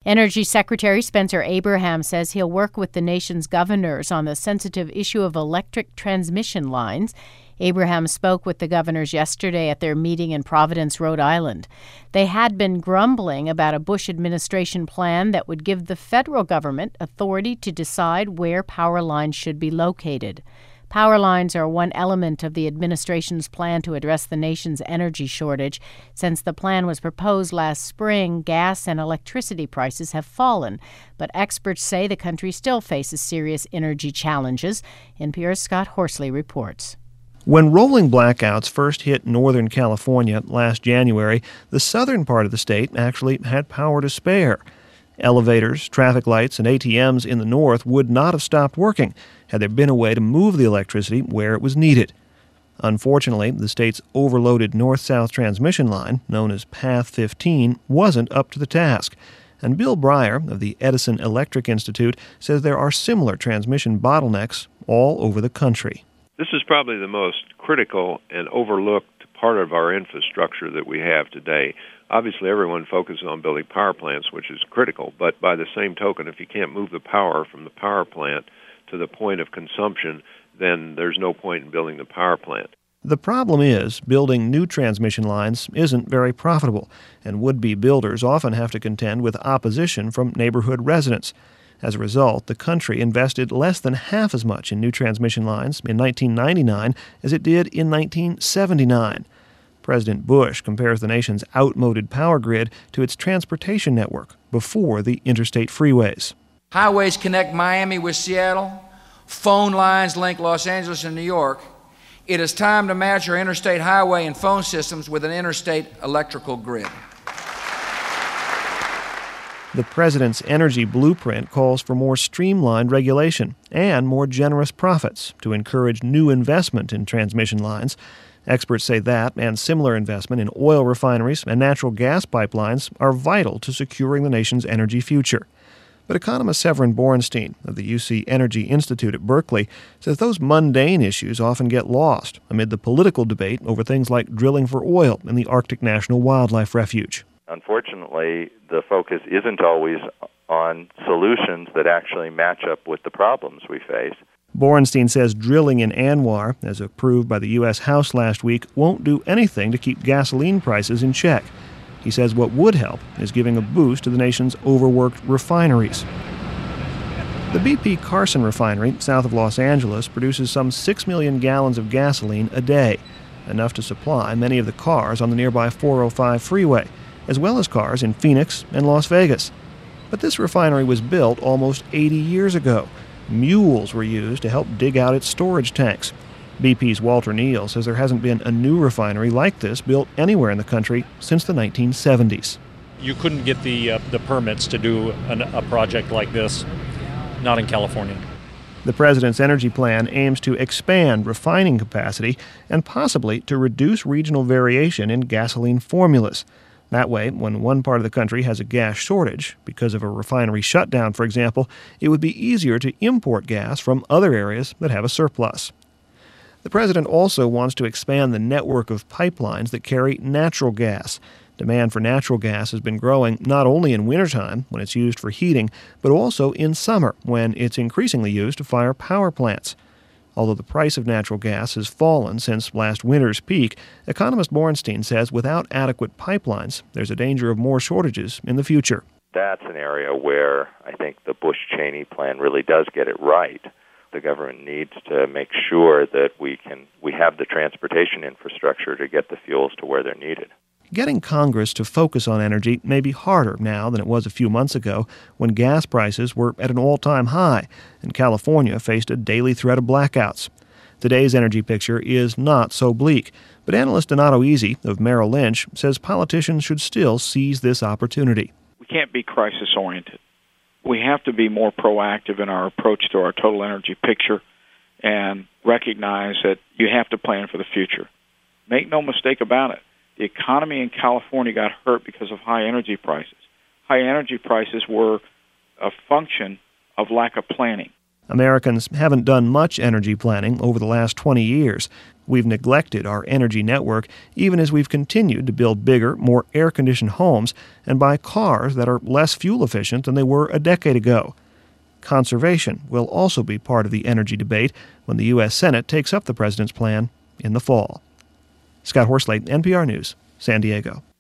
Energy Secretary Spencer Abraham says he'll work with the nation's governors on the sensitive issue of electric transmission lines. Abraham spoke with the governors yesterday at their meeting in Providence, Rhode Island. They had been grumbling about a Bush administration plan that would give the federal government authority to decide where power lines should be located. Power lines are one element of the administration's plan to address the nation's energy shortage. Since the plan was proposed last spring, gas and electricity prices have fallen, but experts say the country still faces serious energy challenges. NPR's Scott Horsley reports. When rolling blackouts first hit Northern California last January, the southern part of the state actually had power to spare. Elevators, traffic lights, and ATMs in the north would not have stopped working had there been a way to move the electricity where it was needed. Unfortunately, the state's overloaded north-south transmission line, known as Path 15, wasn't up to the task. And Bill Breyer of the Edison Electric Institute says there are similar transmission bottlenecks all over the country. This is probably the most critical and overlooked part of our infrastructure that we have today. Obviously, everyone focuses on building power plants, which is critical, but by the same token, if you can't move the power from the power plant to the point of consumption, then there's no point in building the power plant. The problem is, building new transmission lines isn't very profitable, and would-be builders often have to contend with opposition from neighborhood residents. As a result, the country invested less than half as much in new transmission lines in 1999 as it did in 1979. President Bush compares the nation's outmoded power grid to its transportation network before the interstate freeways. Highways connect Miami with Seattle. Phone lines link Los Angeles and New York. It is time to match our interstate highway and phone systems with an interstate electrical grid. The president's energy blueprint calls for more streamlined regulation and more generous profits to encourage new investment in transmission lines. Experts say that and similar investment in oil refineries and natural gas pipelines are vital to securing the nation's energy future. But economist Severin Borenstein of the UC Energy Institute at Berkeley says those mundane issues often get lost amid the political debate over things like drilling for oil in the Arctic National Wildlife Refuge. Unfortunately, the focus isn't always on solutions that actually match up with the problems we face. Borenstein says drilling in ANWR, as approved by the U.S. House last week, won't do anything to keep gasoline prices in check. He says what would help is giving a boost to the nation's overworked refineries. The BP Carson refinery, south of Los Angeles, produces some 6 million gallons of gasoline a day, enough to supply many of the cars on the nearby 405 freeway, as well as cars in Phoenix and Las Vegas. But this refinery was built almost 80 years ago. Mules were used to help dig out its storage tanks. BP's Walter Neal says there hasn't been a new refinery like this built anywhere in the country since the 1970s. You couldn't get the permits to do a project like this, not in California. The president's energy plan aims to expand refining capacity and possibly to reduce regional variation in gasoline formulas. That way, when one part of the country has a gas shortage, because of a refinery shutdown, for example, it would be easier to import gas from other areas that have a surplus. The president also wants to expand the network of pipelines that carry natural gas. Demand for natural gas has been growing not only in wintertime, when it's used for heating, but also in summer, when it's increasingly used to fire power plants. Although the price of natural gas has fallen since last winter's peak, economist Borenstein says without adequate pipelines, there's a danger of more shortages in the future. That's an area where I think the Bush-Cheney plan really does get it right. The government needs to make sure that we have the transportation infrastructure to get the fuels to where they're needed. Getting Congress to focus on energy may be harder now than it was a few months ago when gas prices were at an all-time high and California faced a daily threat of blackouts. Today's energy picture is not so bleak, but analyst Donato Easy of Merrill Lynch says politicians should still seize this opportunity. We can't be crisis-oriented. We have to be more proactive in our approach to our total energy picture and recognize that you have to plan for the future. Make no mistake about it. The economy in California got hurt because of high energy prices. High energy prices were a function of lack of planning. Americans haven't done much energy planning over the last 20 years. We've neglected our energy network even as we've continued to build bigger, more air-conditioned homes and buy cars that are less fuel efficient than they were a decade ago. Conservation will also be part of the energy debate when the U.S. Senate takes up the president's plan in the fall. Scott Horsley, NPR News, San Diego.